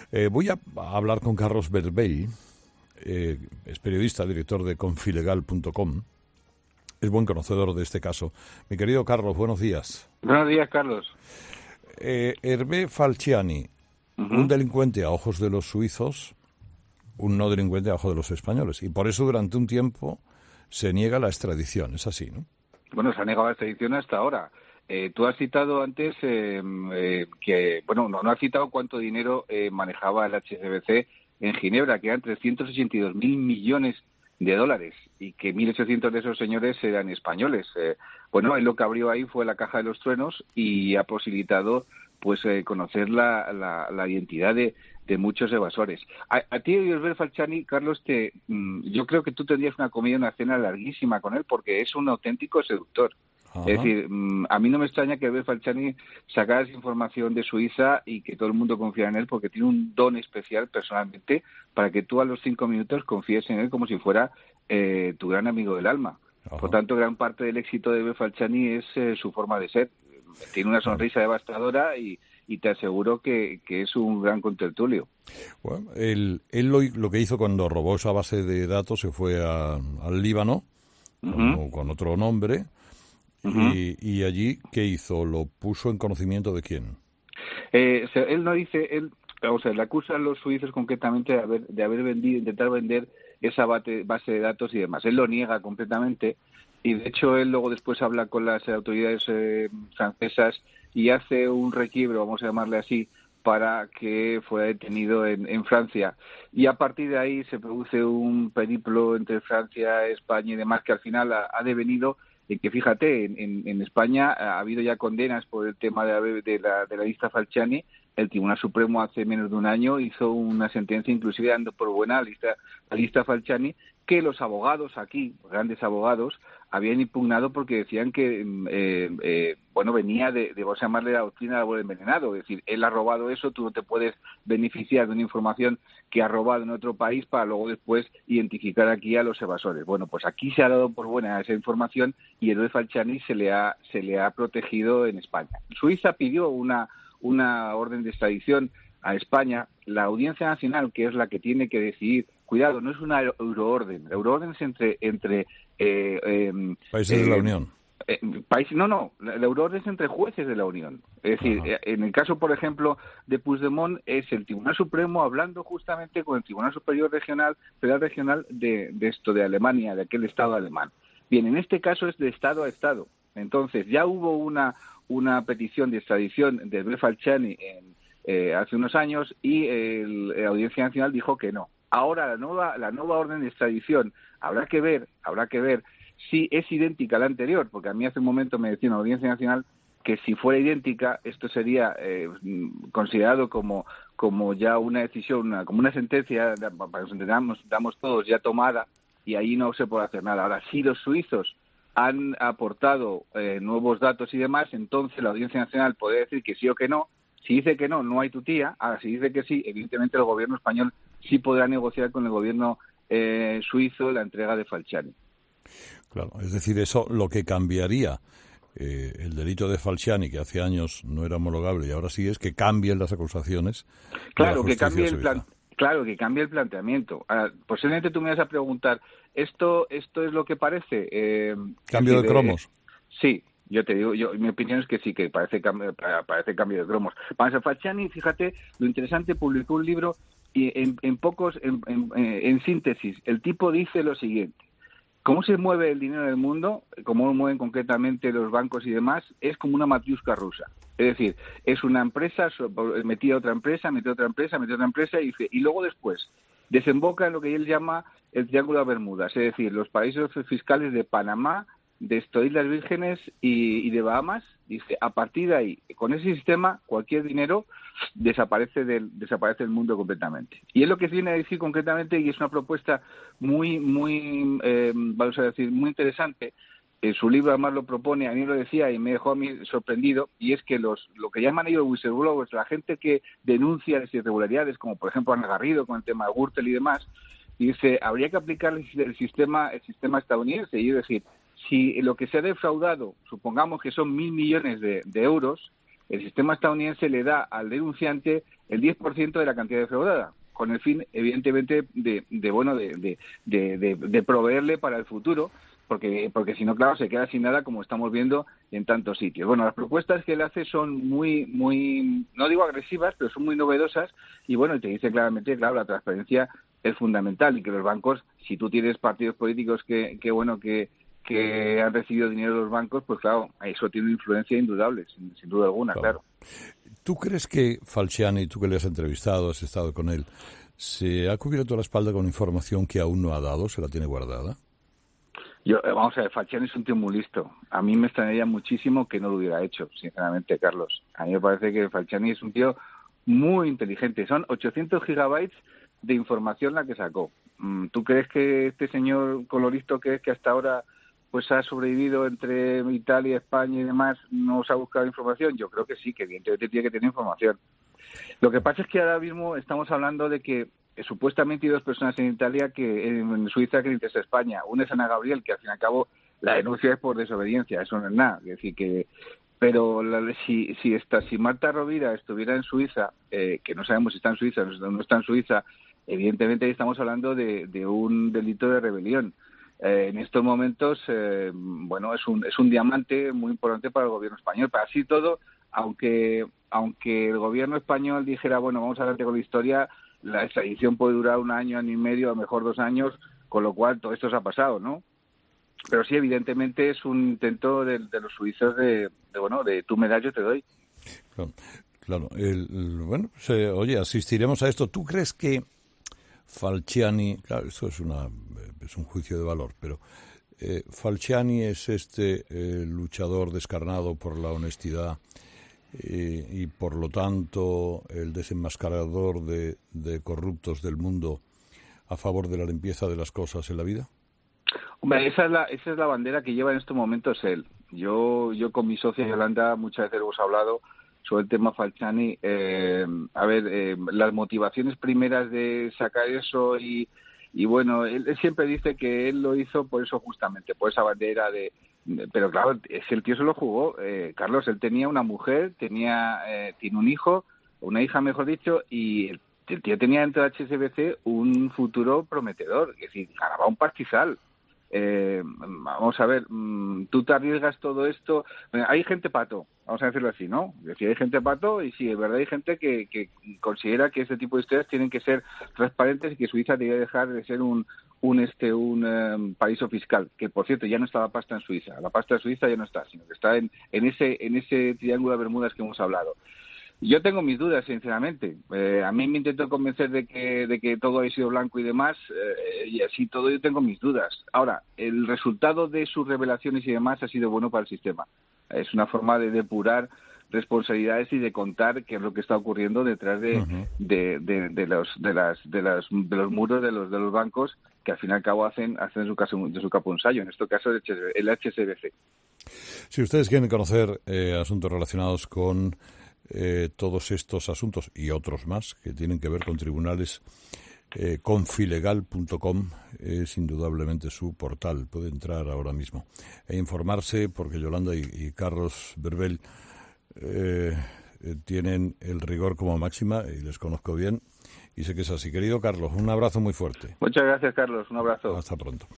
Voy a hablar con Carlos Berbell, es periodista, director de confilegal.com. Es buen conocedor de este caso. Mi querido Carlos, buenos días. Buenos días, Carlos. Hervé Falciani, un delincuente a ojos de los suizos, un no delincuente a ojos de los españoles. Y por eso durante un tiempo se niega la extradición. Es así, ¿no? Bueno, se ha negado la extradición hasta ahora. Tú has citado antes que, bueno, no has citado cuánto dinero manejaba el HSBC en Ginebra, que eran 382.000 millones de dólares, y que 1.800 de esos señores eran españoles. Bueno, él lo que abrió ahí fue la caja de los truenos y ha posibilitado pues conocer la identidad de muchos evasores. A ti, Hervé Falciani, Carlos, yo creo que tú tendrías una cena larguísima con él, porque es un auténtico seductor. Ajá. Es decir, a mí no me extraña que Hervé Falciani sacara esa información de Suiza y que todo el mundo confiara en él, porque tiene un don especial personalmente para que tú a los 5 minutos confíes en él como si fuera tu gran amigo del alma. Ajá. Por tanto, gran parte del éxito de Hervé Falciani es su forma de ser. Tiene una sonrisa devastadora y te aseguro que es un gran contertulio. Bueno, él lo que hizo cuando robó esa base de datos se fue al Líbano, con otro nombre, y allí, ¿qué hizo? ¿Lo puso en conocimiento de quién? Él no dice, le acusa a los suizos concretamente de haber intentar vender esa base de datos y demás. Él lo niega completamente. Y de hecho él luego después habla con las autoridades francesas y hace un requiebro, vamos a llamarle así, para que fuera detenido en Francia. Y a partir de ahí se produce un periplo entre Francia, España y demás, que al final ha devenido en que, fíjate, en España ha habido ya condenas por el tema de la lista Falciani. El Tribunal Supremo hace menos de un año hizo una sentencia inclusive dando por buena la lista Falciani, que los abogados aquí, grandes abogados, habían impugnado porque decían que venía vamos a llamarle la doctrina del abuelo envenenado. Es decir, él ha robado eso, tú no te puedes beneficiar de una información que ha robado en otro país para luego después identificar aquí a los evasores. Bueno, pues aquí se ha dado por buena esa información y Hervé Falciani se le ha protegido en España. Suiza pidió una orden de extradición a España. La Audiencia Nacional, que es la que tiene que decidir, cuidado, no es una euroorden. La euroorden es entre países de la Unión. La euroorden es entre jueces de la Unión. Es decir, en el caso, por ejemplo, de Puigdemont, es el Tribunal Supremo hablando justamente con el Tribunal Superior Federal Regional de Alemania, de aquel Estado alemán. Bien, en este caso es de Estado a Estado. Entonces, ya hubo una petición de extradición de Hervé Falciani hace unos años y la Audiencia Nacional dijo que no. Ahora la nueva orden de extradición habrá que ver si es idéntica a la anterior, porque a mí hace un momento me decía una Audiencia Nacional que si fuera idéntica esto sería considerado como ya una decisión, como una sentencia, para que nos entendamos, damos todos ya tomada, y ahí no se puede hacer nada. Ahora, si los suizos han aportado nuevos datos y demás, entonces la Audiencia Nacional puede decir que sí o que no. Si dice que no, no hay tutía. Ahora, si dice que sí, evidentemente el gobierno español sí podrá negociar con el gobierno suizo la entrega de Falciani. Claro, es decir, eso lo que cambiaría el delito de Falciani, que hace años no era homologable y ahora sí, es que cambien las acusaciones. Claro, que cambie que cambie el planteamiento. Posiblemente tú me vas a preguntar, ¿esto es lo que parece? ¿Cambio de cromos? Sí. Yo te digo, mi opinión es que sí, que parece cambio de cromos. Para Falciani, fíjate, lo interesante, publicó un libro y en síntesis, el tipo dice lo siguiente: cómo se mueve el dinero del mundo, cómo lo mueven concretamente los bancos y demás, es como una matriusca rusa. Es decir, es una empresa metida otra empresa, metida otra empresa, y luego después desemboca en lo que él llama el Triángulo de Bermudas, es decir, los paraísos fiscales de Panamá, de Islas Vírgenes y de Bahamas. Dice, a partir de ahí, con ese sistema, cualquier dinero desaparece del mundo completamente. Y es lo que viene a decir concretamente, y es una propuesta muy vamos a decir, muy interesante. Su libro además lo propone, a mí lo decía y me dejó a mí sorprendido, y es que lo que llaman ellos whistleblowers, la gente que denuncia las irregularidades, como por ejemplo Ana Garrido con el tema de Gürtel y demás, dice, habría que aplicar el sistema estadounidense, y es decir, si lo que se ha defraudado, supongamos que son 1.000 millones de euros, el sistema estadounidense le da al denunciante el 10% de la cantidad defraudada, con el fin, evidentemente, de proveerle para el futuro, porque si no, claro, se queda sin nada, como estamos viendo en tantos sitios. Bueno, las propuestas que él hace son muy, no digo agresivas, pero son muy novedosas, y bueno, y te dice claramente, claro, la transparencia es fundamental, y que los bancos, si tú tienes partidos políticos que han recibido dinero de los bancos, pues claro, eso tiene una influencia indudable, sin duda alguna, claro. ¿Tú crees que Falciani, tú que le has entrevistado, has estado con él, se ha cubierto la espalda con información que aún no ha dado, se la tiene guardada? Vamos a ver, Falciani es un tío muy listo. A mí me extrañaría muchísimo que no lo hubiera hecho, sinceramente, Carlos. A mí me parece que Falciani es un tío muy inteligente. Son 800 gigabytes de información la que sacó. ¿Tú crees que este señor, con lo listo que es, que hasta ahora pues ha sobrevivido entre Italia, España y demás, no se ha buscado información? Yo creo que sí, que evidentemente tiene que tener información. Lo que pasa es que ahora mismo estamos hablando de que supuestamente hay dos personas en Italia, en Suiza, que le interesa a España. Una es Ana Gabriel, que al fin y al cabo la denuncia es por desobediencia, eso no es nada. Es decir, pero si Marta Rovira estuviera en Suiza, que no sabemos si está en Suiza o no está en Suiza, evidentemente ahí estamos hablando de un delito de rebelión. En estos momentos, es un diamante muy importante para el gobierno español. Pero así todo, aunque el gobierno español dijera, bueno, vamos adelante con la historia, la extradición puede durar 1 año, año y medio, a lo mejor 2 años, con lo cual todo esto se ha pasado, ¿no? Pero sí, evidentemente es un intento de los suizos de tú me das, yo te doy. Claro. Oye, asistiremos a esto. ¿Tú crees que Falciani, claro, esto es un juicio de valor, pero Falciani es luchador descarnado por la honestidad y por lo tanto el desenmascarador de corruptos del mundo a favor de la limpieza de las cosas en la vida? Hombre, esa es la bandera que lleva en estos momentos él. Yo con mi socia Yolanda muchas veces hemos hablado sobre el tema Falciani. Las motivaciones primeras de sacar eso y bueno, él siempre dice que él lo hizo por eso, justamente, por esa bandera pero claro, el tío se lo jugó, Carlos. Él tenía una mujer, tiene un hijo, una hija mejor dicho, y el tío tenía dentro de HSBC un futuro prometedor, es decir, ganaba un pastizal. Vamos a ver, tú te arriesgas todo esto. Hay gente pato, vamos a decirlo así, ¿no? Es decir, hay gente pato, y sí, es verdad, hay gente que considera que este tipo de historias tienen que ser transparentes y que Suiza debería dejar de ser un paraíso fiscal, que por cierto ya no está la pasta en Suiza. La pasta en Suiza ya no está, sino que está en ese triángulo de Bermudas que hemos hablado. Yo tengo mis dudas, sinceramente. A mí me intento convencer de que todo ha sido blanco y demás, y así todo yo tengo mis dudas. Ahora, el resultado de sus revelaciones y demás ha sido bueno para el sistema. Es una forma de depurar responsabilidades y de contar qué es lo que está ocurriendo detrás de los muros de los bancos, que al fin y al cabo hacen de su capo un sallo, en este caso el HSBC. Si ustedes quieren conocer asuntos relacionados con todos estos asuntos y otros más que tienen que ver con tribunales, confilegal.com es indudablemente su portal. Puede entrar ahora mismo e informarse, porque Yolanda y Carlos Berbel tienen el rigor como máxima, y les conozco bien y sé que es así. Querido Carlos, un abrazo muy fuerte. Muchas gracias, Carlos, un abrazo. Hasta pronto.